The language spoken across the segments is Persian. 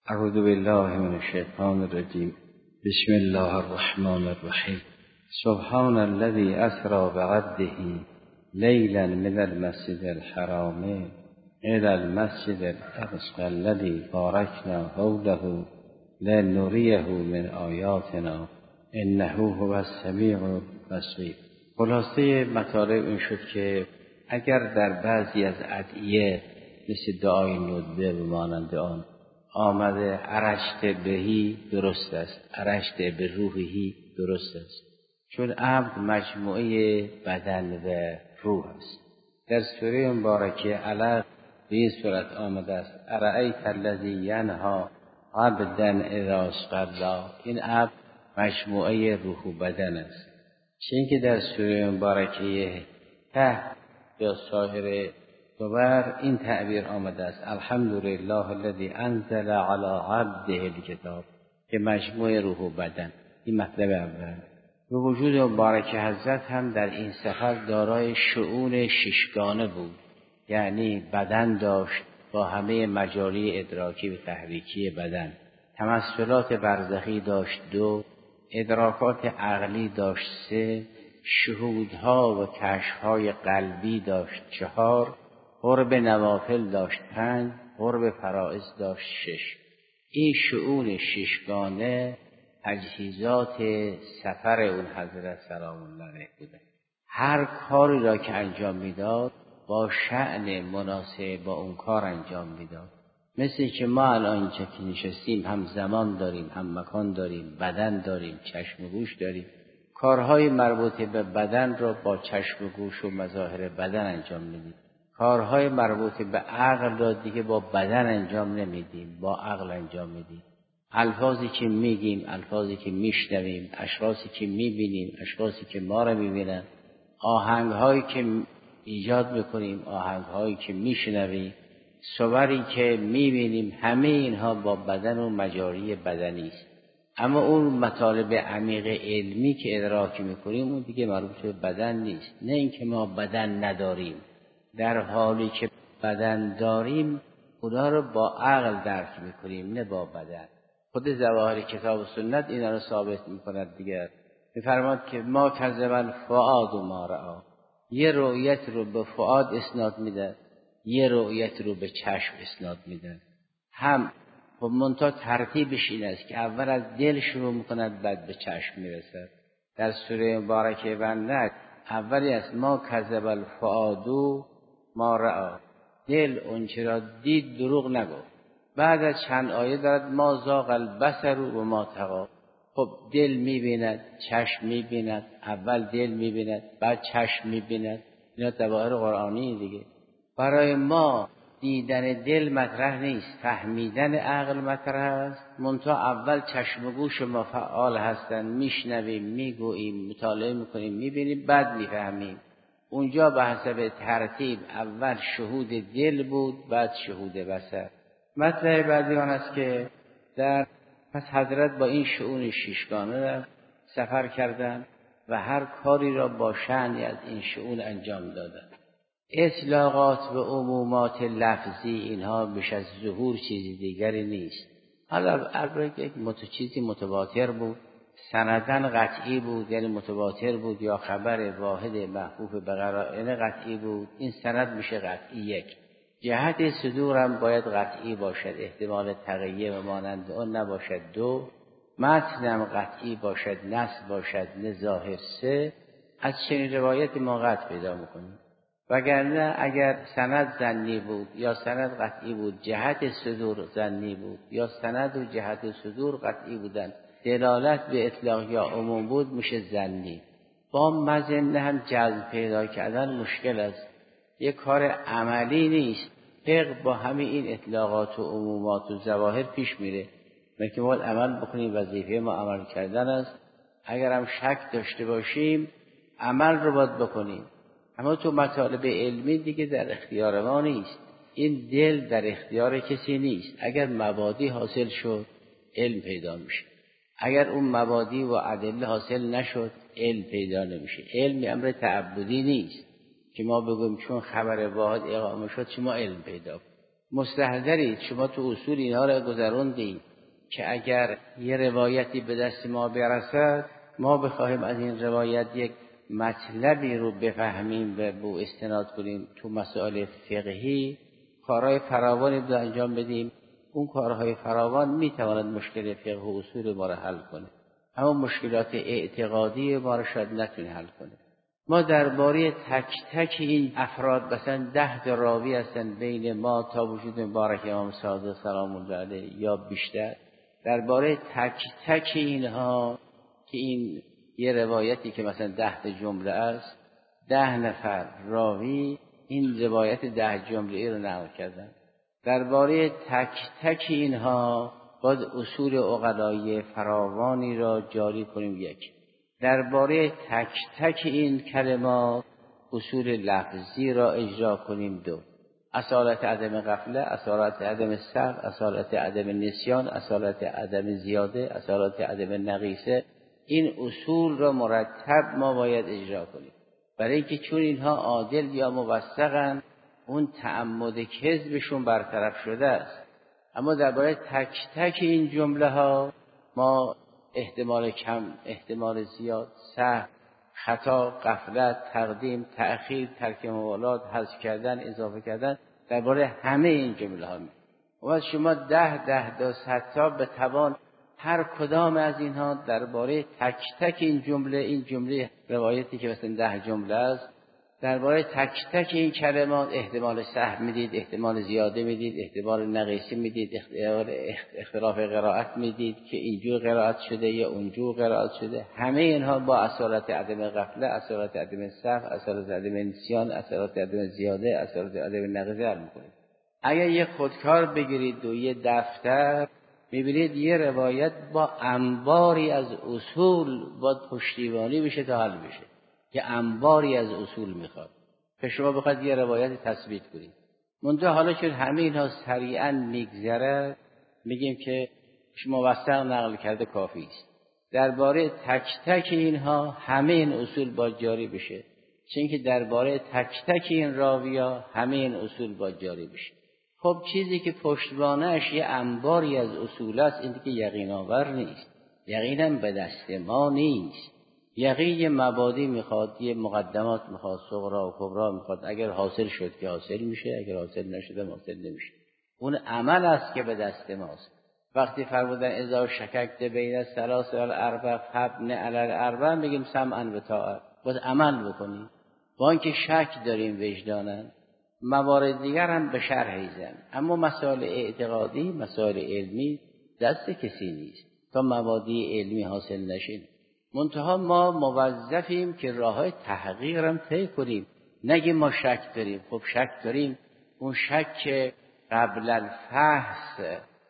اعوذ بالله من الشیطان الرجیم. بسم الله الرحمن الرحیم. سبحان الذي اسری بعبده لیلا من المسجد الحرام الى المسجد الاقصی الذي بارکنا حوله لنریه من آیاتنا انه هو السمیع البصیر. خلاصه مطالب این شد که اگر در بعضی از ادعیه مثل دعای ندبه و مانند آن آمده عرشت بهی درست است، عرشت به روحی درست است، چون عبد مجموعه بدن و روح است. در سوره مبارکه علق به این صورت آمده است: ارأیت الذی ینهی عبدا اذا صلی. این عبد مجموعه روح و بدن است. چون که در سوره مبارکه کهف یا سایر سور این تعبیر آمده است: الحمدلله الذی انزل علی عبده الکتاب، که مجموعه روح و بدن. این مطلب اول. به وجود مبارک حضرت هم در این سفر دارای شؤون ششگانه بود، یعنی بدن داشت با همه مجاری ادراکی و تحریکی بدن، تمثلات برزخی داشت 2، ادراکات عقلی داشت 3، شهودها و کشفهای قلبی داشت 4، قرب نوافل داشت 5، قرب فرائض داشت 6. این شؤون ششگانه تجهیزات سفر اون حضرت سلام الله علیه بوده. هر کاری را که انجام میداد با شأن مناسب با اون کار انجام میداد. مثل که ما الان اینجا که نشستیم هم زمان داریم، هم مکان داریم، بدن داریم، چشم و گوش داریم. کارهای مربوط به بدن را با چشم و گوش و مظاهر بدن انجام میدیم. کارهای مربوط به عقل را دیگه با بدن انجام نمیدیم، با عقل انجام میدیم. الفاظی که میگیم، الفاظی که میشنویم، اشخاصی که میبینیم، اشخاصی که ما را میبینن، آهنگهایی که ایجاد میکنیم، آهنگهایی که میشنویم، صوری که میبینیم، همه اینها با بدن و مجاری بدنی است. اما اون مطالب عمیق علمی که ادراک میکنیم اون دیگه مربوط به بدن نیست. نه اینکه ما بدن نداریم، در حالی که بدن داریم اونا رو با عقل درک میکنیم، نه با بدن. خود ظواهر کتاب و سنت اینا رو ثابت میکند دیگر. میفرماد که ما کذب الفؤاد ما رأی. یه رؤیت رو به فؤاد اسناد میده، یه رؤیت رو به چشم اسناد میده. هم خب منتها ترتیبش این است که اول از دل شروع میکند بعد به چشم میرسد. در سوره مبارکه بنده اولی است: ما کذب الفؤاد ما رأی. دل اونچه را دید دروغ نگفت. بعد از چند آیه دارد: ما زاغ البصر و ما طغی. خب دل میبیند، چشم میبیند، اول دل میبیند بعد چشم میبیند. اینا ظواهر قرآنی دیگه. برای ما دیدن دل مطرح نیست، فهمیدن عقل مطرح است. منتها اول چشم و گوش ما فعال هستن، میشنویم، میگوییم، مطالعه میکنیم، میبینیم، بعد میفهمیم. اونجا به حسب ترتیب اول شهود دل بود بعد شهود بصر. مطلب بعدی آن است که پس حضرت با این شؤون ششگانه سفر کردند و هر کاری را با شأنی از این شؤون انجام دادند. اطلاقات و عمومات لفظی اینها بیش از ظهور چیزی دیگری نیست. حالا البته یک چیزی متواتر بود، سندن قطعی بود، یعنی متواتر بود، یا خبر واحد محفوف به قرائن قطعی بود. این سند میشه قطعی. یک جهت صدورم باید قطعی باشد، احتمال تغییر و مانند آن نباشد. 2 متنم قطعی باشد، نص باشد، نه ظاهر. 3 از چنین روایت ما قطع پیدا میکنیم. وگرنه اگر سند ظنی بود یا سند قطعی بود، جهت صدور ظنی بود یا سند و جهت صدور قطعی بودن، دلالت به اطلاق یا عموم بود، میشه ظنی. با مظنه هم جزم پیدا کردن مشکل است، یک کار عملی نیست. فقه با همه این اطلاقات و عمومات و ظواهر پیش میره. که باید عمل بکنیم، وظیفه ما عمل کردن است. اگر هم شک داشته باشیم عمل رو باید بکنیم. اما تو مطالب علمی دیگه در اختیار ما نیست. این دل در اختیار کسی نیست. اگر مبادی حاصل شد علم پیدا میشه، اگر اون مبادی و ادله حاصل نشد علم پیدا نمیشه. علم امر تعبدی نیست که ما بگویم چون خبر واحد اقامه شد شما علم پیدا کنید. مستحضرید شما تو اصول اینها را گذروندید که اگر یه روایتی به دست ما برسد ما بخواهیم از این روایت یک مطلبی رو بفهمیم و به استناد کنیم تو مسائل فقهی، کارهای فراوانی رو انجام بدیم. اون کارهای فراوان میتواند مشکل فقه و اصول ما را حل کنه، اما مشکلات اعتقادی ما را شاید نتونه حل کنه. ما درباره تک تک این افراد، مثلا 10 تا راوی هستن بین ما تا وجود مبارک امام صادق سلام الله علیه یا بیشتر، درباره تک تک اینها که این یه روایتی که مثلا 10 تا جمله است، 10 نفر راوی این روایت 10 جمله رو نقل کردن. درباره تک تک اینها باید اصول عقلای فراوانی را جاری کنیم. یک، درباره تک تک این کلمات اصول لفظی را اجرا کنیم. دو، اصالت عدم غفله، اصالت عدم سهو، اصالت عدم نسیان، اصالت عدم زیاده، اصالت عدم نقیصه. این اصول را مرتب ما باید اجرا کنیم، برای اینکه چون اینها عادل یا موثقن اون تعمد کذبشون برطرف شده است. اما درباره تک تک این جمله ها ما احتمال کم، احتمال زیاد، سهو، خطا، غفلت، تقدیم، تأخیر، ترک موالات، حذف کردن، اضافه کردن، درباره همه این جمله ها و شما 10 تا 100 تا به توان هر کدام از اینها درباره تک تک این جمله روایتی که مثلا 10 جمله است، درباره تک تک این کلمات احتمال سهو میدید، احتمال زیاده میدید، احتمال نقیصی میدید، اختلاف قرائت میدید که اینجور قرائت شده یا اونجور قرائت شده. همه اینها با اصالت عدم غفله، اصالت عدم سهو، اصالت عدم نسیان، اصالت عدم زیاده، اصالت عدم نقیصی حل میکنید. اگر یه خودکار بگیرید و یه دفتر، میبینید یه روایت با انباری از اصول باید پشتیبانی بشه تا حل بشه، که انباری از اصول میخواد که شما بخواید یه روایت تثبیت کنید. منتها حالا چون همه اینها سریعا میگذره میگیم که شما موثق نقل کرده کافی است. درباره تک تک اینها همه این اصول باید جاری بشه، چون که درباره تک تک این راویا همه این اصول باید جاری بشه. خب چیزی که پشتوانه‌اش یه انباری از اصول است، این که یقین آور نیست، یقینم به دست ما نیست. یقین یه مبادی میخواد، یه مقدمات میخواد، صغرا و کبرا میخواد. اگر حاصل شد که حاصل میشه، اگر حاصل نشده حاصل نمیشه. اون عمل است که به دست ماست. وقتی فرمودن اذا شککت بین الثلاث والاربع فابن علی الاربع، میگیم سمعا و طاعه، باید عمل بکنی. با اینکه شک داریم وجدانا، موارد دیگر هم به شرح زن، اما مسائل اعتقادی، مسائل علمی دست کسی نیست تا مبادی علمی حاصل نشین. منتها ما موظفیم که راه تحقیق را طی کنیم، نگیم ما شک داریم. خب شک داریم، اون شک قبل الفحص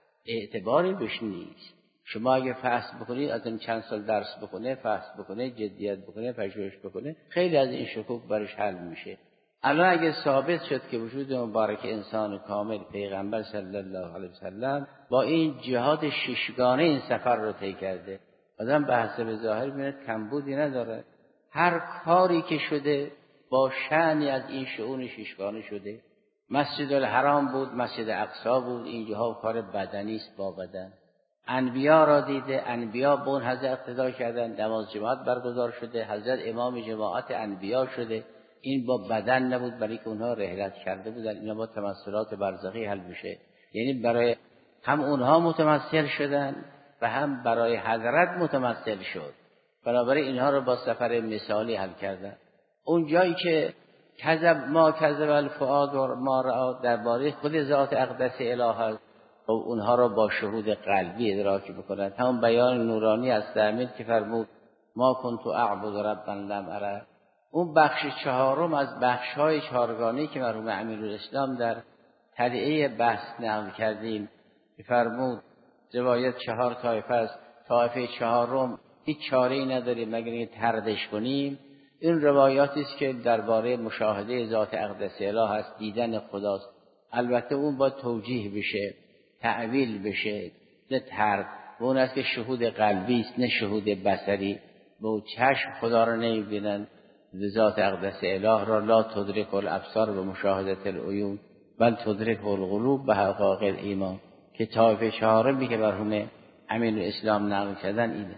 اعتباری بهش نیست. شما اگه فحص بکنید، از این چند سال درس بکنه، فحص بکنه، جدیت بکنه، پژوهش بکنه، خیلی از این شکوک برش حل میشه. الان اگه ثابت شد که وجود مبارک انسان کامل پیغمبر صلی الله علیه وسلم با این جهاد ششگانه این سفر رو طی کرده، آدم به حسب ظاهر می‌بینه کمبودی نداره. هر کاری که شده با شأنی از این شؤون ششگانه شده. مسجد الحرام بود، مسجد اقصی بود، اینجاها کار بدنی است با بدن. انبیا را دیده، انبیا به اون حضرت اقتدا کردن، نماز جماعت برگزار شده، حضرت امام جماعت انبیا شده. این با بدن نبود، برای که اونها رحلت کرده بودن. اینا با تمثلات برزخی حل میشه، یعنی برای هم اونها متمثل شدن و هم برای حضرت متمثل شد. بنابراین اینها رو با سفر مثالی حل کردن. اون جایی که کذب ما کذب الفؤاد و ما رأى درباره خود ذات اقدس اله است، و اونها رو با شهود قلبی ادراک بکنند. همون بیان نورانی از تعمید که فرمود ما کنت اعبد ربا لم اره. اون بخش چهارم از بخش‌های چهارگانه‌ای که مرحوم امیرالاسلام در تلیعه بحث نقل کردیم که فرمود روایت 4 طایفه است، طایفه چهارم هیچ چاره‌ای نداریم مگر اینکه طردش کنیم. این روایاتی است که درباره مشاهده ذات اقدس اله است، دیدن خداست. البته اون با توجیه بشه، تعویل بشه، نه طرد. اون است که شهود قلبی است، نه شهود بصری. با چشم خدا را نمی‌بینن، ذات اقدس اله را لا تدرک الابصار و مشاهدت العیون. بل تدرک القلوب به حقایق ایمان که طایفه چهارمی که مرحوم امین الاسلام نقل کردن اینه.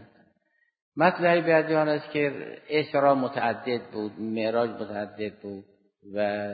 مطلب بعدی آن است که اسرا متعدد بود، معراج متعدد بود و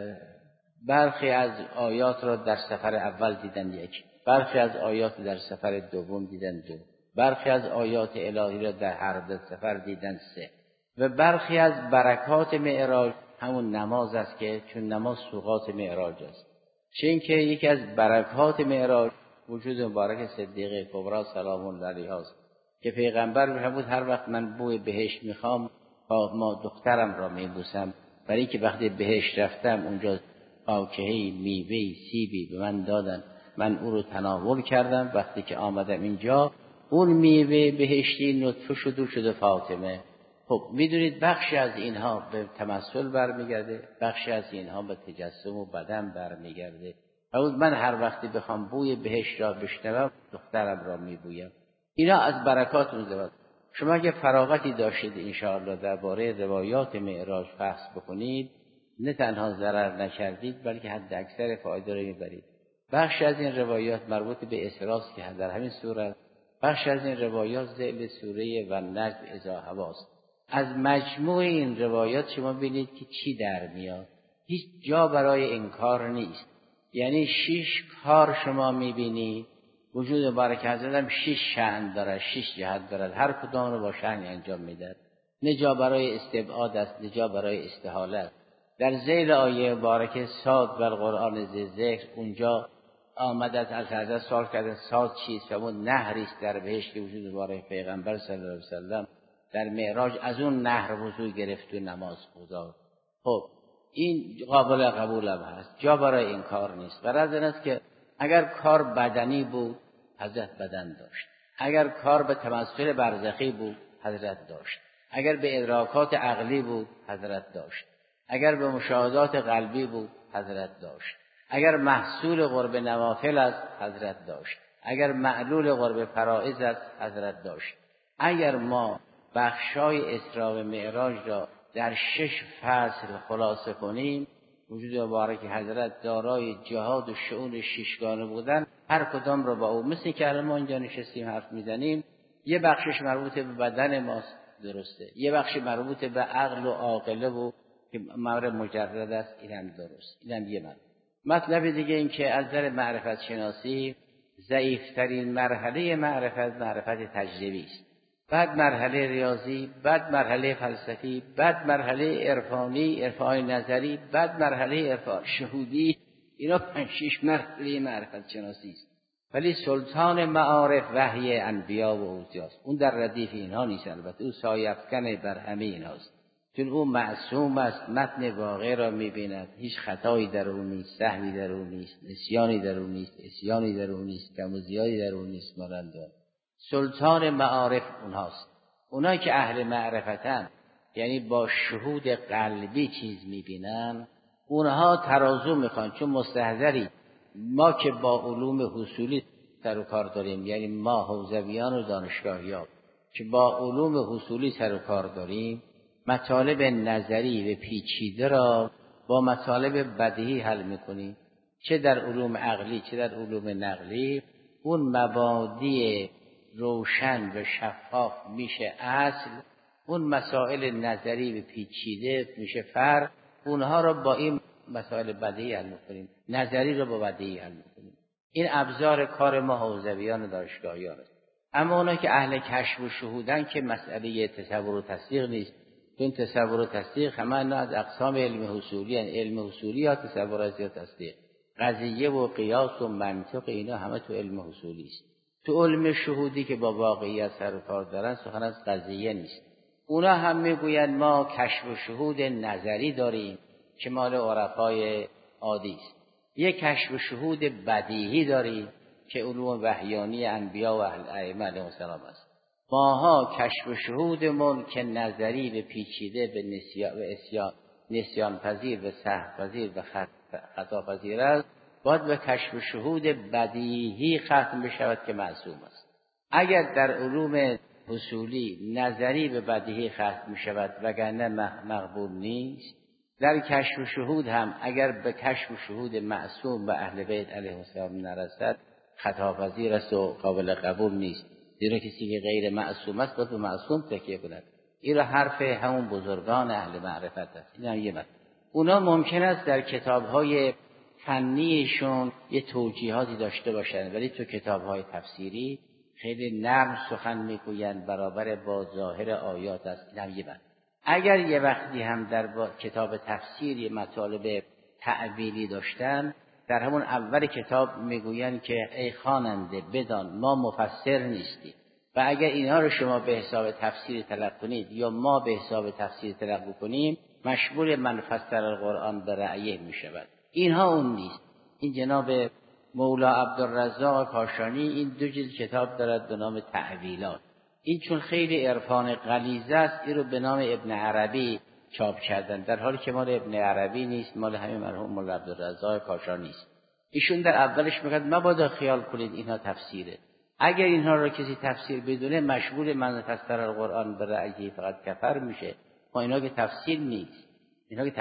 برخی از آیات را در سفر اول دیدن یک، برخی از آیات در سفر دوم دیدن دو، برخی از آیات الهی را در هر دو سفر دیدن سه و برخی از برکات معراج همون نماز است که چون نماز سوغات معراج است. چه اینکه یکی از برکات معراج وجود مبارک صدیقه کبری سلام الله علیها است که پیغمبر می‌فرمود هر وقت من بوی بهشت میخوام ما دخترم را میبوسم، برای که وقتی بهشت رفتم اونجا فاکهه‌ای، میوه‌ای، سیبی به من دادن، من او رو تناول کردم، وقتی که آمدم اینجا اون میوه بهشتی نطفه شد فاطمه. خب میدونید بخشی از اینها به تمثل برمیگرده، بخشی از اینها به تجسم و بدن برمیگرده. من هر وقتی بخوام بوی بهشت را بشنوم دخترم را میبویم. اینا از برکات اون زمان. شما اگه فراغتی داشتید انشاءالله درباره روایات معراج بحث بکنید، نه تنها ضرر نکردید بلکه حد اکثر فایده رو میبرید. بخش از این روایات مربوط به اسراء که در همین سوره، بخش از این روایات ذیل سوره و نجم اذا هواست. از مجموع این روایات شما ببینید که چی در میاد. هیچ جا برای انکار نیست. یعنی 6 کار شما میبینید وجود مبارک حضرت هم 6 شأن داره، 6 جهت داره، هر کدام رو با شأن انجام میده. نه جا برای استبعاد است، نه جا برای استحاله است. در ذیل آیه مبارکه صاد و القرآن ذی ذکر اونجا آمد از حضرت سوال کردن صاد چیست؟ و اون نهری است در بهشت که وجود مبارک پیغمبر صلی الله علیه و سلم در معراج از اون نهر وضو گرفت و نماز گذاشت. خب این قابل قبول هم هست، جا برای این کار نیست. غرض این است که اگر کار بدنی بود حضرت بدن داشت، اگر کار به تمثل برزخی بود حضرت داشت، اگر به ادراکات عقلی بود حضرت داشت، اگر به مشاهدات قلبی بود حضرت داشت، اگر محصول قرب نوافل است حضرت داشت، اگر معلول قرب فرائض است حضرت داشت. اگر ما بخشای اسراء و معراج را در 6 فصل خلاصه کنیم، وجود مبارک حضرت دارای جهاد و شؤون 6 گانه بودن، هر کدام را با او مثل که ما اینجا نشستیم حرف میزنیم، یه بخشش مربوط به بدن ماست درسته، یه بخش مربوط به عقل و عاقله و که امر مجرد است، اینم درست، اینم یه مطلب دیگه این که از نظر معرفت شناسی ضعیفترین مرحله معرفت تجربی است، بعد مرحله ریاضی، بعد مرحله فلسفی، بعد مرحله عرفانی نظری، بعد مرحله عرفان شهودی. اینا 5-6 مرحله معرفت شناسی است. ولی سلطان معارف وحی انبیا و اولیاست. اون در ردیف اینها نیست، البته او سایه افکن بر همه اینهاست، چون او معصوم است، متن واقع را می‌بیند، هیچ خطایی در او نیست، سهوی در او نیست، نسیانی در او نیست، عصیانی در او نیست، کم و زیادی در او نیست. مانند سلطان معارف اونهاست. اونایی که اهل معرفتن، یعنی با شهود قلبی چیز می‌بینن، اونها ترازو میخوان، چون مستحضری ما که با علوم حصولی سر و کار داریم، یعنی ما حوزویان و دانشگاهیان که با علوم حصولی سر و کار داریم، مطالب نظری و پیچیده را با مطالب بدیهی حل میکنیم، چه در علوم عقلی چه در علوم نقلی. اون مبادی روشن و شفاف میشه اصل، اون مسائل نظری و پیچیده میشه فرع. اونها را با این مسائل بدیهی حل میکنیم، نظری را با بدیهی حل میکنیم. این ابزار کار ما حوزویان و دانشگاهیان است. اما اونها که اهل کشف و شهودن که مسئله تصور و تصدیق نیست، چون تصور و تصدیق همه از اقسام علم حصولی، یعنی علم حصولی یا تصور یا تصدیق، قضیه و قیاس و منطق اینا همه تو علم حصولی است. تو علم شهودی که با واقعیت سر و کار دارن سخن از قضیه نیست. اونا هم میگویند ما کشف و شهود نظری داریم که مال عرفای عادی است، یک کشف و شهود بدیهی داریم که علوم وحیانی انبیا و اهل ائمه علیهم السلام است. ماها کشف و شهودمون که نظری به پیچیده به نسیان پذیر و سهو پذیر و خطا پذیر است، باید به کشف و شهود بدیهی ختم بشود که معصوم است. اگر در علوم اصولی نظری به بدیهی ختم شود وگرنه مقبول نیست، در کشف و شهود هم اگر به کشف و شهود معصوم و اهل بیت علیه السلام نرسد خطاپذیر است و قابل قبول نیست، زیرا کسی که غیر معصوم است باید به معصوم تکیه کند. این را حرف همون بزرگان اهل معرفت است. این هم یه مطلب. اونا ممکن است در کتاب‌های فنیشون یه توجیهاتی داشته باشند، ولی تو کتاب‌های تفسیری خیلی نرم سخن میگویند، برابر با ظاهر آیات است. این هم یه مطلب. اگر یه وقتی هم در کتاب تفسیر یه مطالب تعبیری داشتن، در همون اول کتاب میگویند که ای خواننده بدان ما مفسر نیستیم و اگر اینها رو شما به حساب تفسیر تلقی کنید یا ما به حساب تفسیر تلقی کنیم مشمول من فسر القرآن به رأیه می شود. اینها اون نیست. این جناب مولا عبدالرزاق کاشانی این 2 جلد کتاب دارد به نام تعویلات. این چون خیلی عرفان غلیظ است این رو به نام ابن عربی چاپ کردن، در حالی که مال ابن عربی نیست، مال همین مرحوم مولا عبدالرزاق کاشانی است. ایشون در اولش میگه مبادا خیال کنید اینها تفسیره. اگر اینها رو کسی تفسیر بدونه مشمول من فسر القرآن به رأیه فقط کفر میشه. ما اینا که تفسیر نیست، اینا که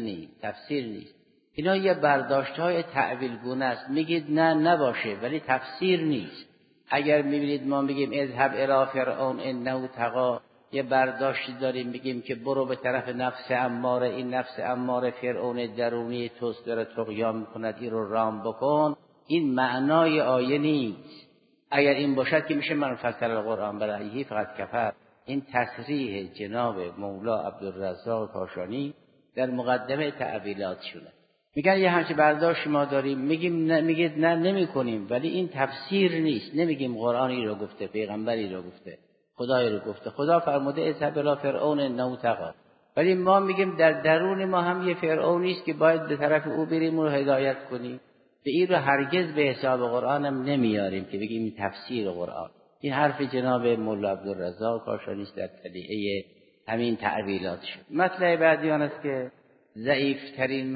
تفسیر نیست. اینا یه برداشت‌های تعویل گونه است. میگید نه نباشه ولی تفسیر نیست. اگر میبینید ما میگیم اذهب الی فرعون انه طغی، یه برداشتی داریم میگیم که برو به طرف نفس اماره، این نفس اماره فرعون درونی توست داره طغیان میکند، این رو رام بکن. این معنای آیه نیست. اگر این باشد که میشه من فسر القرآن برایه فقط کفر. این تصریح جناب مولا عبدالرزاق کاشانی در مقدمه تعویلات شونه. میگن یه همچه برداشت ما داریم، میگید نه نمی‌کنیم، ولی این تفسیر نیست. نمیگیم قرآنی رو گفته، پیغمبری رو گفته، خدای رو گفته. خدا فرموده اذهب الی فرعون انه طغی، ولی ما میگیم در درون ما هم یه فرعونی است که باید به طرف او بریم و رو هدایت کنیم. به این رو هرگز به حساب قرآن هم نمیاریم که بگیم این تفسیر قرآن. این حرف جناب مولا عبدالرزاق کاشانی است در تلیعه همین تعویلات شد. مطلب بعدی آن است که ضعیفترین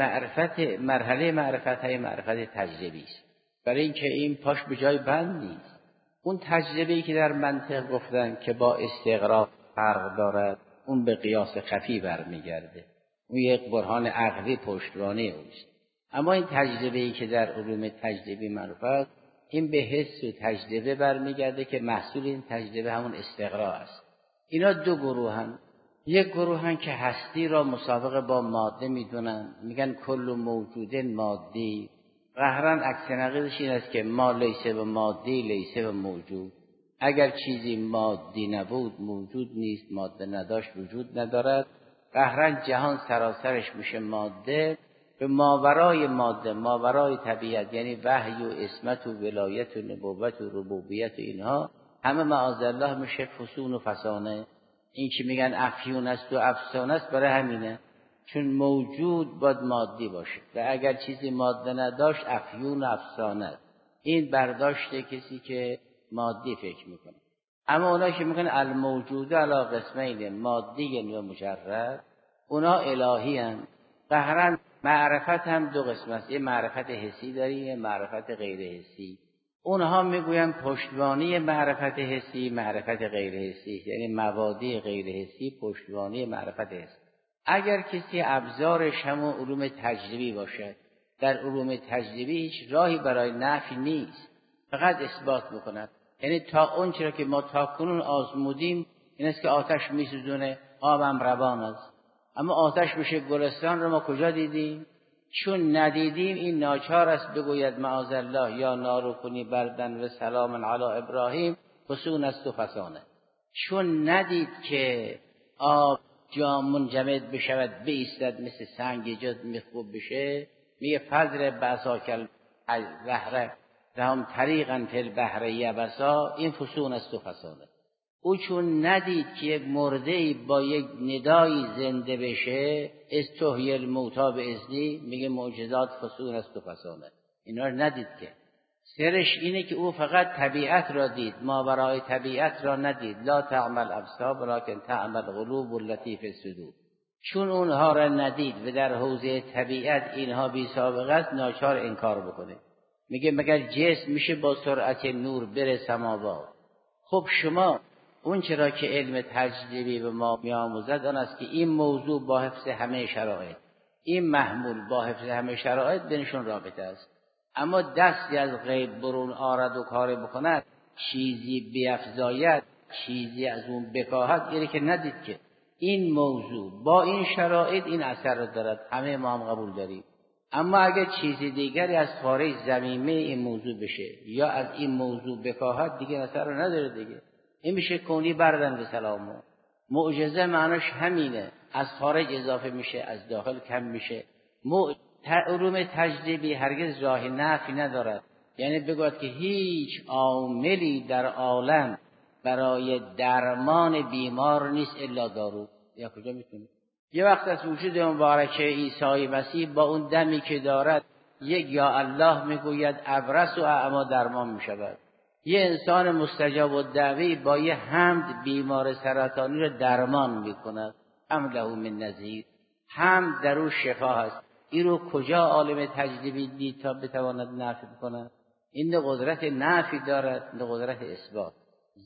مرحله معرفت های معرفت تجربی است، برای اینکه این پاش به جای بند نیست. اون تجربه‌ای که در منطق گفتن که با استقراء فرق دارد، اون به قیاس خفی برمیگرده، اون یک برهان عقلی پشتوانه اوست. اما این تجربه‌ای که در علوم تجربی معرفت، این به حس و تجربه برمیگرده که محصول این تجربه همون استقراء است. اینا 2 گروهن. یک گروهن که هستی را مسابقه با ماده میدونن، میگن کل موجود مادی. قهرن عکس نقیضش این است که ما لیسه و مادی لیسه و موجود. اگر چیزی مادی نبود موجود نیست، ماده نداشت وجود ندارد. قهرن جهان سراسرش میشه ماده، به ماورای ماده، ماورای طبیعت، یعنی وحی و عصمت و ولایت و نبوت و ربوبیت و اینها همه معاذالله میشه فسون و فسانه. این که میگن افیون است و افسانه است برای همینه، چون موجود باید مادی باشه و اگر چیزی ماده نداشت افیون و افسانه است. این برداشت کسی که مادی فکر میکنه. اما اونا که میگن الموجود علی قسمین، مادی و مجرد، اونا الهی هستند. قهرن معرفت هم 2 قسم است، یه معرفت حسی داری، یه معرفت غیر حسی. اونها میگوین پشتوانی معرفت حسی معرفت غیر حسی، یعنی مبادی غیر حسی پشتوانی معرفت حسی. اگر کسی ابزارش همون علوم تجربی باشد، در علوم تجربی هیچ راهی برای نفی نیست، فقط اثبات میکند. یعنی تا اون چرا که ما تا کنون آزمودیم این است که آتش میسوزونه، آبم روان است. اما آتش میشه گلستان رو ما کجا دیدیم؟ چون ندیدیم این ناچار است بگوید معاذالله یا نارو کنی بردن و سلام علی ابراهیم فسون است و فسانه. چون ندید که آب جام منجمد بشود بایستد مثل سنگ جد مخبوب بشه، میگه فضر بساکل بحر لهم طریقا فی البحر یبسا، این فسون است و فسانه. او چون ندید که یک مرده‌ای با یک ندایی زنده بشه، استحیی الموتی باذنی، میگه معجزات فسون است و فسانه. اینا رو ندید که. سرش اینه که او فقط طبیعت را دید، ماورای طبیعت را ندید. لا تعمل ابصار ولکن تعمل قلوب التي فی الصدور. چون اونها را ندید و در حوزه طبیعت اینها بی سابقه است، ناچار انکار بکنه. میگه مگر جسم میشه با سرعت نور بره سماوات؟ خب شما اون چرا که علم تجربی به ما میآموزد آن است که این موضوع با حفظ همه شرایط این محمول با حفظ همه شرایط بینشون رابطه است. اما دستی از غیب برون آرد و کار بکند، چیزی بیفزاید، چیزی از اون بکاهد، اینه که ندید که این موضوع با این شرایط این اثر رو دارد، همه ما هم قبول داریم. اما اگر چیزی دیگری از خارج ضمیمه این موضوع بشه یا از این موضوع بکاهد، دیگه اثر رو نداره دیگه. این میشه کونی بردن به سلامو. معجزه معناش همینه، از خارج اضافه میشه، از داخل کم میشه. علوم تجربی هرگز راه نفی ندارد، یعنی بگوید که هیچ عاملی در عالم برای درمان بیمار نیست الا دارو. یا کجا میتونه؟ یه وقت از وجود مبارک عیسی مسیح با اون دمی که دارد یک یا الله میگوید ابرص و اعما درمان میشود. یه انسان مستجاب الدعوی با یه حمد بیمار سرطانی رو درمان میکند. له من نظیر، حمد در او شفا هست. این رو کجا عالم تجربی دید تا بتواند نفی بکند؟ این قدرت نفی دارد، این قدرت اثبات.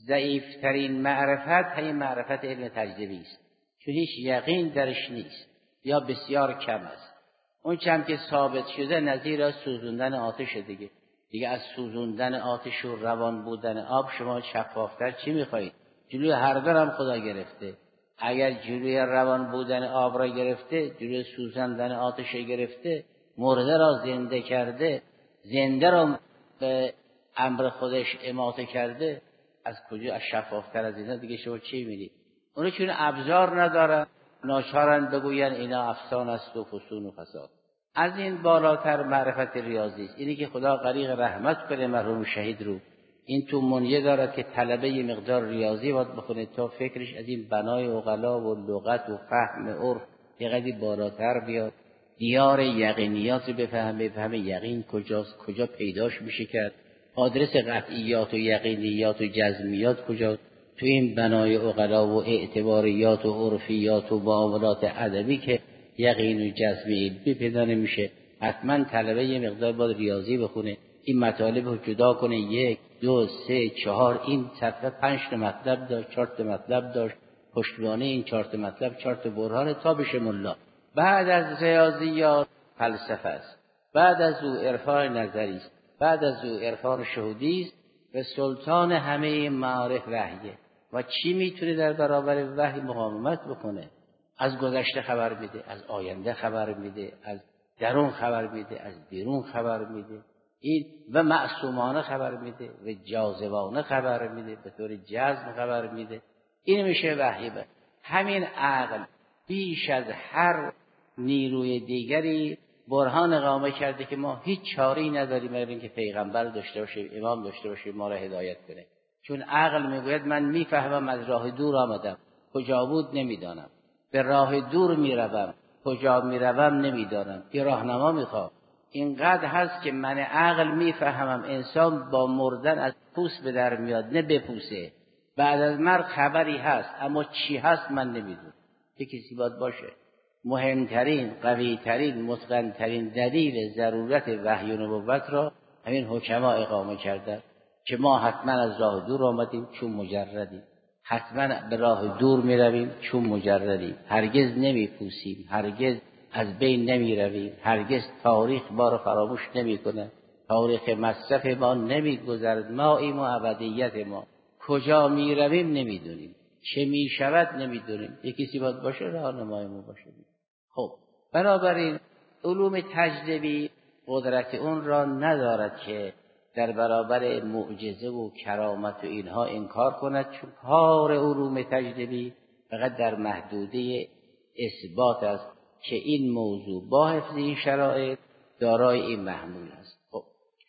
ضعیفترین معرفت همین معرفت علم تجربی است، چون هیچ یقین درش نیست یا بسیار کم است. اون چم که ثابت شده نظیر از سوزوندن آتش دیگه از سوزوندن آتش و روان بودن آب شما شفافتر چی میخواهید؟ جلوی هر دو هم خدا گرفته. اگر جلوی روان بودن آب را گرفته، جلوی سوزاندن آتش گرفته، مرده را زنده کرده، زنده را به امر خودش اماته کرده، از کجا از شفافتر از اینا دیگه شما چی می‌بینید؟ اونو چون ابزار ندارن، ناچارن بگوین اینا افسان است و فسون و فساد. از این بالاتر معرفت ریاضی است. اینی که خدا غریق رحمت کنه مرحوم شهید رو. این تو منیه دارد که طلبه یه مقدار ریاضی باید بخونه تا فکرش از این بنای عقلا و لغت و فهم عرف یه قدری بالاتر بیاد، دیار یقینیات رو بفهمه یقین کجاست، کجا پیداش میشه کرد، آدرس قطعیات و یقینیات و جزمیات کجاست. تو این بنای عقلا و اعتباریات و عرفیات و معاملات ادبی که یقین و جزمی پیدا نمیشه. حتما طلبه یه مقدار باید ریاضی بخونه، این مطالب رو جدا کنه، 1 2 3 4 این صفحه 5 تا مطلب داشت، 4 تا مطلب داشت، پشتوانه این 4 تا مطلب 4 تا برهان تا بشه ملا. بعد از ریاضیات فلسفه است، بعد از او عرفان نظری است، بعد از او عرفان شهودی است و سلطان همه معارف وحیه. و چی میتونه در برابر وحی مقاومت بکنه؟ از گذشته خبر میده، از آینده خبر میده، از درون خبر میده، از بیرون خبر میده، این و معصومانه خبر میده و جاذبانه خبر میده، به طور جذب خبر میده. این میشه وحی. همین عقل بیش از هر نیروی دیگری برهان اقامه کرده که ما هیچ چاره‌ای نداریم برای اینکه پیغمبر داشته باشیم، امام داشته باشیم ما را هدایت کنه. چون عقل میگوید من میفهمم از راه دور آمدم، کجا بود نمیدانم، به راه دور میروم، کجا میروم نمیدانم، یه راهنما میخوام. اینقدر هست که من عقل میفهمم انسان با مردن از پوست به در میاد، نه بپوسه. بعد از مرگ خبری هست، اما چی هست من نمیدونم. یه کسی باید باشه. مهمترین، قویترین، متقنترین دلیل ضرورت وحی و نبوت را همین حکما اقامه کردن که ما حتما از راه دور آمدیم چون مجردیم، حتما به راه دور میرویم چون مجردیم، هرگز نمیپوسیم، هرگز از بین نمیرویم، هرگز تاریخ ما را فراموش نمیکنه، تاریخ مصرف ما نمیگذرد، ما این و ابدیت ما، کجا میرویم نمیدونیم، چه میشود نمیدونیم. یکی باید باشه راهنمای ما باشه. خب بنابراین علوم تجربی قدرت اون را ندارد که در برابر معجزه و کرامت و اینها انکار کند، چون کار علوم تجربی فقط در محدوده اثبات است که این موضوع با حفظ این شرایط دارای این محمول است. خب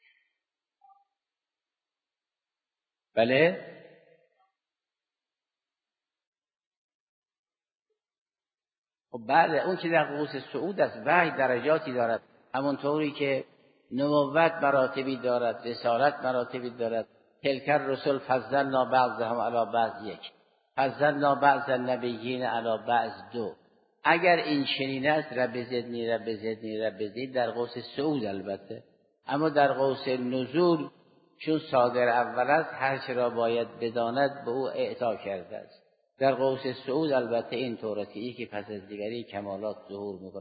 بله، خب بعد اون که در قوس صعود است، وحی درجاتی دارد، همونطوری که نبوت مراتبی دارد، رسالت مراتبی دارد. تلک الرسل فضلنا بعضهم علی بعض، یک فضلنا بعض النبیین علی بعض، دو. اگر این چنین است رب زدنی در قوس صعود البته، اما در قوس نزول چون صادر اول است هر چه را باید بداند به او اعطا کرده است. در قوس صعود البته این طوره که یکی پس از دیگری کمالات ظهور می‌کند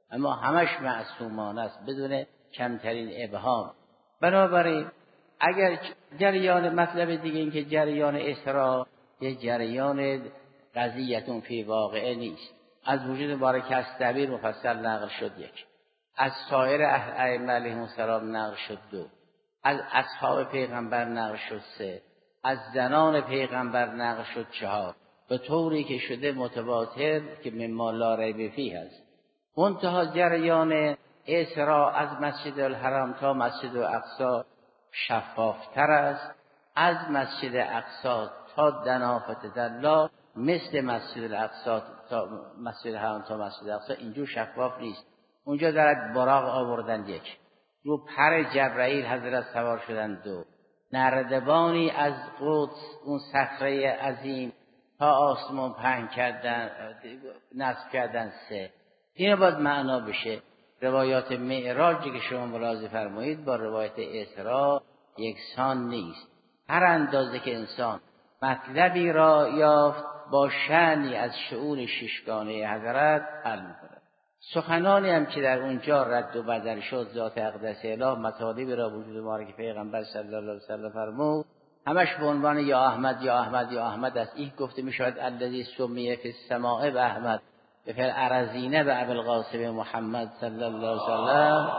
اما همش معصومانه است بدون کمترین ابهام. بنابراین اگر جریان، مطلب دیگه این که جریان اسراء یه جریان قضیتون فی واقعه نیست. از وجود مبارک استبیر مفصل نقل شد 1، از سایر ائمه علیهم السلام نقل شد 2، از اصحاب پیغمبر نقل شد 3، از زنان پیغمبر نقل شد 4، به طوری که شده متواتر که مما لا ریب فیه است. منتها جریان اسراء از مسجد الحرام تا مسجد الاقصی شفافتر است، از مسجد اقصی تا دنافت دلا مثل مسجد الاقصی تا مسجد الحرام تا مسجد اقصی اینجور شفاف نیست. اونجا درت براق آوردن 1، رو پر جبرائیل حضرت سوار شدن 2، نردبانی از قدس اون صخره عظیم تا آسمان پهن کردن نصب کردن 3. اینو باید معنا بشه. روایات معراجی که شما ملاحظه فرمایید با روایت اسراء یکسان نیست. هر اندازه که انسان مطلبی را یافت با شأنی از شؤون ششگانه حضرت حل می‌کند. سخنانی هم که در اونجا رد و بدل شد ذات اقدس اله مطالبی را وجود مبارک پیغمبر صلی الله علیه و سلم فرمود همش به عنوان یا احمد یا احمد یا احمد است. این گفته می‌شود الذی سمی فی السماء به احمد به فعل ارزینه به ابوالقاسم محمد صلی الله علیه و سلم.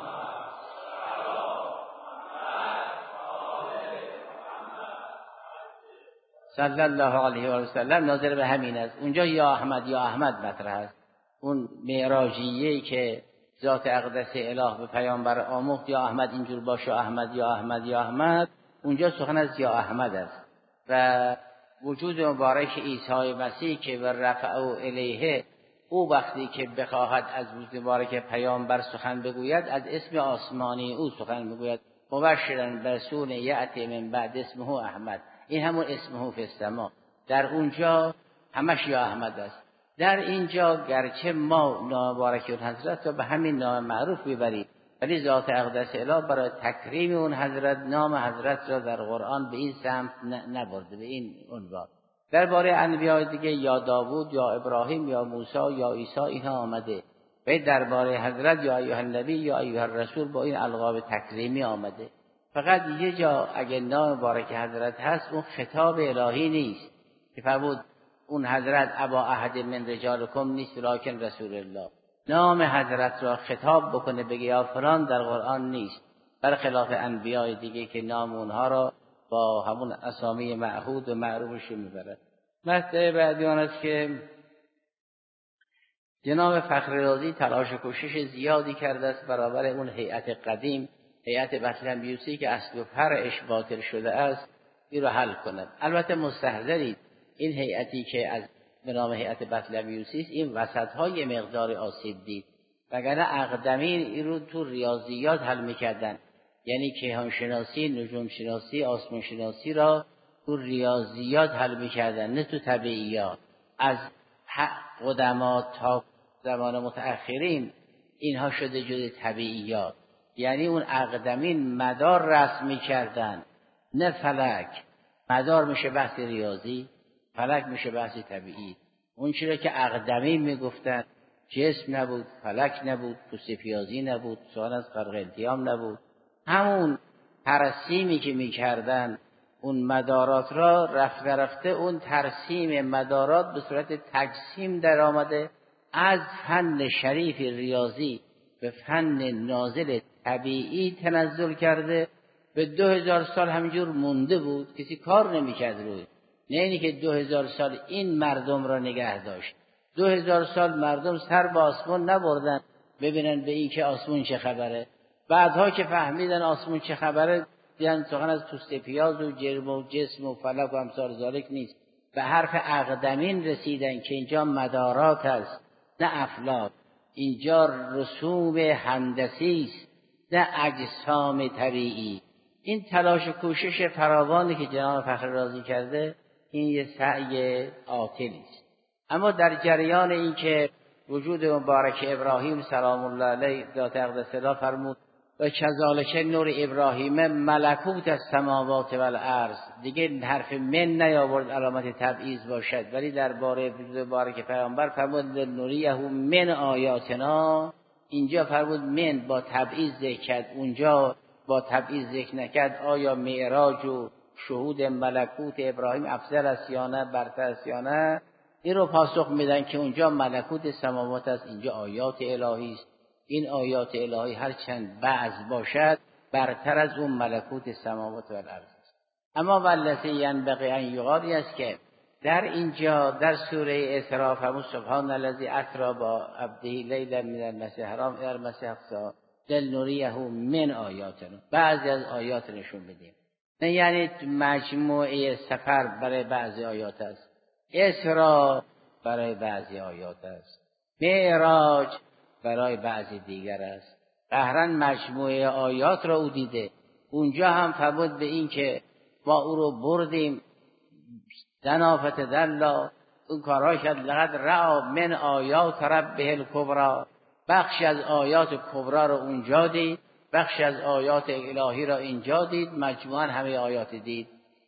صلی الله علیه و سلم ناظر به همین است. اونجا یا احمد مطرح است. اون معراجیه‌ای که ذات اقدس اله به پیامبر آموخت یا احمد اینجور باشه احمد یا احمد یا احمد، اونجا سخن از یا احمد است. و وجود مبارک عیسی مسیح که و رفعه الیه، او وقتی که بخواهد از وجود مبارک پیامبر سخن بگوید از اسم آسمانی او سخن بگوید مبشرا برسول یأتی من بعد اسمه احمد. این همون اسمه فی السما. در اونجا همش یا احمد است. در اینجا گرچه ما نام مبارک اون حضرت را به همین نام معروف میبریم، ولی ذات اقدس اله برای تکریم اون حضرت نام حضرت را در قرآن به این سمت نبرده، به این عنوان. درباره انبیاء دیگه یا داوود یا ابراهیم یا موسی یا عیسی اینها آمده. و درباره حضرت یا ایها النبی یا ایها الرسول با این القاب تکریمی آمده. فقط یه جا اگه نام مبارک حضرت هست اون خطاب الهی نیست که فرمود اون حضرت ابا احد من رجالکم نیست لکن رسول الله. نام حضرت را خطاب بکنه بگه یا فلان در قرآن نیست، برخلاف انبیاء دیگه که نام اونها را با همون اسامی معهود و معروفش میبره. مسئله بعدی آن است که جناب فخررازی تلاش و کوشش زیادی کرده است برابر اون هیئت قدیم، هیئت بطلمیوسی که اصل و فرعش باطل شده است، این را حل کند. البته مستحضرید این هیئتی که از به نام هیئت بطلمیوسی است این وسط‌های مقدار آسیب دید، وگرنه اقدمین این رو تو ریاضیات حل می‌کردن. یعنی کیهان شناسی، نجوم شناسی، آسمان شناسی را تو ریاضیات حل می‌کردن نه تو طبیعیات. از قدما تا زمان متأخرین اینها شده جزء طبیعیات. یعنی اون اقدمین مدار رسم می‌کردن نه فلک. مدار میشه بحث ریاضی، فلک میشه بحث طبیعی. اون چیزی که اقدمین میگفتن جسم نبود، فلک نبود، پوست پیازی نبود، سوال از فرق التیام نبود. همون ترسیمی که میکردن اون مدارات را رفته اون ترسیم مدارات به صورت تجسیم در آمده، از فن شریف ریاضی به فن نازل طبیعی تنزل کرده. به 2000 سال همینجور مونده بود، کسی کار نمیکرد روی. نه اینی که 2000 سال این مردم را نگه داشت. 2000 سال مردم سر به آسمان نبردن ببینن به این که آسمون چه خبره. بعدها که فهمیدن آسمون چه خبره دیدن سخن از پوست پیاز و جرم و جسم و فلک و امثال ذالک نیست. به حرف اقدمین رسیدن که اینجا مدارات است نه افلاک، اینجا رسوم هندسی است نه اجسام طبیعی. این تلاش و کوشش فراوانی که جناب فخررازی کرده این یه سعی عاطلی است. اما در جریان این که وجود مبارک ابراهیم سلام الله علیه ذات اقدس اله فرمود و کذالک نور ابراهیم ملکوت السماوات والارض، دیگه حرف من نیاورد علامت تبعیض باشد، ولی درباره وجود مبارک پیامبر فرمود نوریه من آیاتنا اینجا فرمود من با تبعیض ذکر کرد، اونجا با تبعیض ذکر نکرد. آیا معراج و شهود ملکوت ابراهیم افضل است یا نه، برتر است یا نه؟ این رو پاسخ میدن که اونجا ملکوت سماوات است، اینجا آیات الهی است. این آیات الهی هر چند بعض باشد برتر از اون ملکوت سماوات و الارض است. اما والذی ینبغی ان یقال است که در اینجا در سوره اسراء فرمود سبحان الذی اسری با عبده لیلا من المسجد الحرام الی المسجد الاقصی لنریه من آیاتنا، بعضی از آیات نشون بدیم. نه یعنی مجموعه سفر برای بعضی آیات است، اسراء برای بعضی آیات است، معراج برای بعضی دیگر است. قهرن مجموعه آیات را او دیده. اونجا هم فرمود به این که ما او رو بردیم دنافت دلا، اون کارها کرد. لقد رأى من آیات ربه الکبری، بخشی از آیات کبرا رو اونجا دید، بخشی از آیات الهی را اینجا دید، مجموعاً همه آیات دید.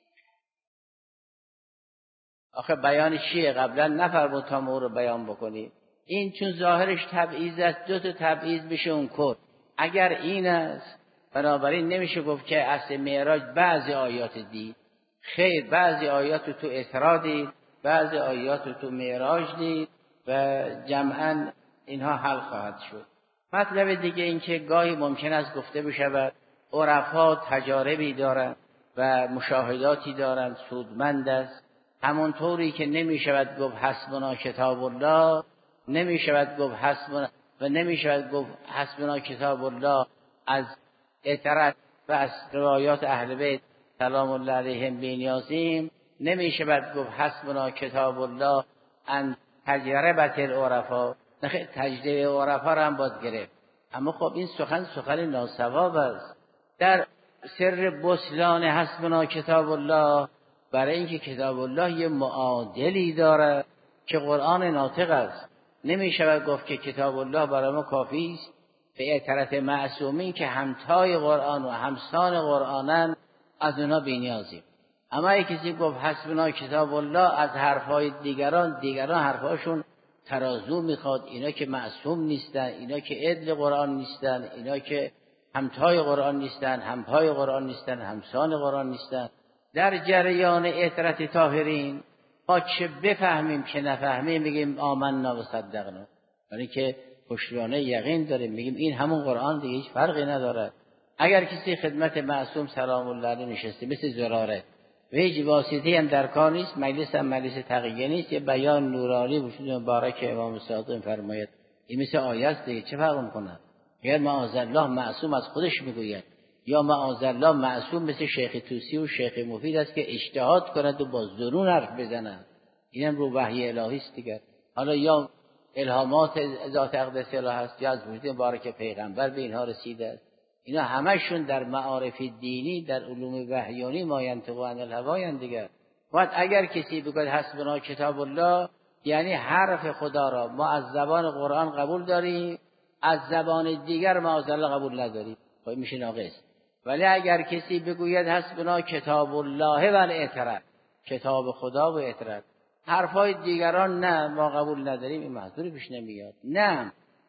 آخه بیان چیه؟ قبلا نفرمود تا ما رو بیان بکنید. این چون ظاهرش تبعیض است، دو تا تبعیض بشه اون کل. اگر این است بنابراین نمیشه گفت که اصل معراج بعضی آیات دید. خیر، بعضی آیات تو اسراء دید، بعضی آیات تو معراج دید و جمعاً اینها حل خواهد شد. مطلب دیگه این که گاهی ممکن است گفته بشود عرفا تجاربی دارند و مشاهداتی دارند سودمند است، همونطوری که نمیشود گفت حسبنا کتاب الله، نمیشود گفت حسبنا و نمیشود گفت حسبنا کتاب الله از اطرت و از روایات اهل بیت سلام الله علیهم بی‌نیازیم، نمیشود گفت حسبنا کتاب الله ان تجربه العرفا، نخیر تجربه عرفا را هم باید گرفت. اما خب این سخن ناصواب است. در سر بسلان حسبنا کتاب الله، برای اینکه کتاب الله یه معادلی داره که قرآن ناطق است، نمیشود گفت که کتاب الله برای ما کافی است به اطرت معصومین که همتای قرآن و همسان قرآنن، از اونا بی‌نیازیم. اما اگه کسی گفت حسبنا کتاب الله از حرفهای دیگران حرفهاشون ترازو میخواد، اینا که معصوم نیستن، اینا که عدل قرآن نیستن، اینا که همتای قرآن نیستن، همپای قرآن نیستن، همسان قرآن نیستن، در جریان اطرت طاهرین ما چه بفهمیم چه نفهمیم میگیم آمنا و صدقنا، یعنی که پشتوانه یقین داریم، میگیم این همون قرآن دیگه، هیچ فرقی نداره. اگر کسی خدمت معصوم سلام الله علیه نشسته مثل زراره و هیچ واسطه‌ای هم در کار نیست، مجلس هم مجلس تقیه نیست، یه بیان نورانی وجود مبارک امام صادق فرماید، این مثل آیه است دیگه، چه فرق می‌کنه؟ اگر معاذالله معصوم از خودش میگوید یا معاذالله معصوم مثل شیخ طوسی و شیخ مفید است که اجتهاد کند و با ظنون حرف بزنند، اینم رو وحی الهی است دیگه. حالا یا الهامات ذات اقدس الهی است یا از وجود مبارک پیغمبر به اینها رسیده است. اینا همشون در معارف دینی، در علوم وحیانی ما ینطق عن الهوی دیگه. وقت اگر کسی بگه حسبنا کتاب الله، یعنی حرف خدا را ما از زبان قرآن قبول داریم، از زبان دیگر معاذالله قبول نداریم، خب میشه ناقص. ولی اگر کسی بگوید حسبنا کتاب الله و الاطرت، کتاب خدا و اطرت، حرفای دیگران نه ما قبول نداریم، این معذوری پیش نمیاد. نه،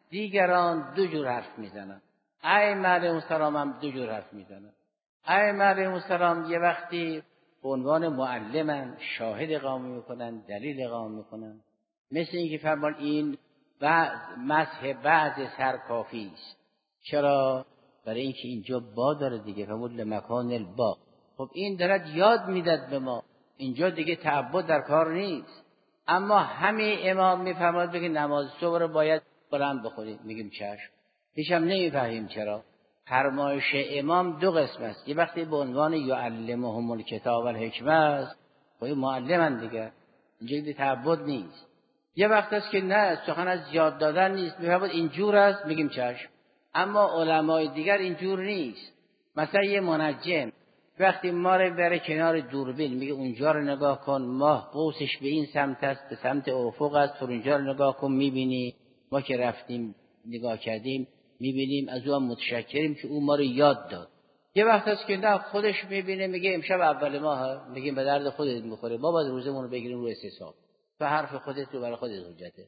دیگران دو جور حرف میزنن، ائمه علیهم السلام هم دو جور حرف میزنن. ائمه علیهم السلام یه وقتی به عنوان معلمن، شاهد اقامه میکنن، دلیل اقامه میکنن، مثل اینکه فرمان این و مسح بعض سر کافی است. چرا؟ برای اینکه اینجا با داره دیگه، فرمود لمکان البا. خب این دارد یاد میداد به ما، اینجا دیگه تعبد در کار نیست. اما همه امام میفرماد بگه نماز صبح رو باید بلند بخونید، میگیم چشم، هیچ هم نمیفهمیم چرا. فرمایش امام دو قسم است، یه وقتی به عنوان یعلمهم الکتاب والحکمه است، خب معلمن دیگه، اینجا دیگه تعبد نیست. یه وقت است که نه، سخن از یاد دادن نیست، میفرماد اینجور است، میگیم چشم. اما علمای دیگر اینجور نیست. مثلا یه منجم وقتی ما رو بره کنار دوربین، میگه اونجا رو نگاه کن، ماه قوسش به این سمت است، به سمت افق است، تو اونجا رو نگاه کن، میبینی. ما که رفتیم نگاه کردیم میبینیم، از او هم متشکریم که او ما رو یاد داد. یه وقت است که نه، خودش میبینه میگه امشب اول ماه، میگیم به درد خودت میخوره، ما باید روزمون رو بگیریم رو حساب، تو حرف خودت رو برای خودت حجته.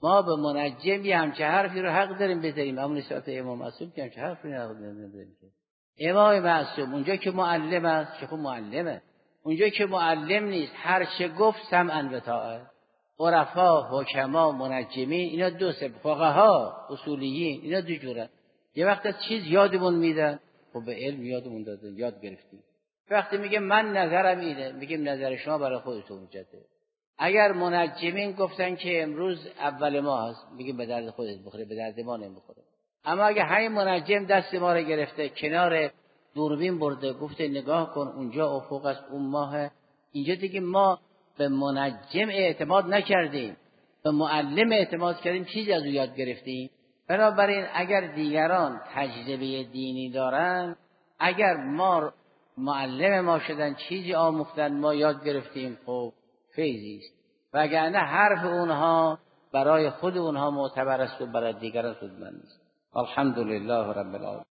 ما به منجم یه همچه حرفی رو حق داریم بذاریم، اما نسبت امام معصوم که همچه حرفی رو حق داریم. امام معصوم اونجا که معلم است که خب معلمه، اونجا که معلم نیست هر چه گفت سمعا و طاعت. عرفا، حکما، منجمین اینا دو سه، فقها، اصولیین اینا دو جوره. یه وقت از چیز یادمون میدن، خب به علم یادمون داده، یاد گرفتیم. وقتی میگه من نظرم اینه، میگیم نظر شما برای خودتون حجته. اگر منجمین گفتن که امروز اول ماه هست، میگیم به درد خودت بخوره، به درد ما نمیخوره. اما اگه همین منجم دست ما رو گرفته کنار دوربین برده گفته نگاه کن اونجا افق است اون ماه، اینجا دیگه ما به منجم اعتماد نکردیم، به معلم اعتماد کردیم، چیزی از او یاد گرفتیم. بنابراین اگر دیگران تجربه دینی دارن، اگر ما معلم ما شدن چیزی آموختن ما یاد گرفتیم، خب فیضی است. وگرنه حرف اونها برای خود اونها معتبر است و برای دیگران سودمند نیست. الحمدلله رب العالمین.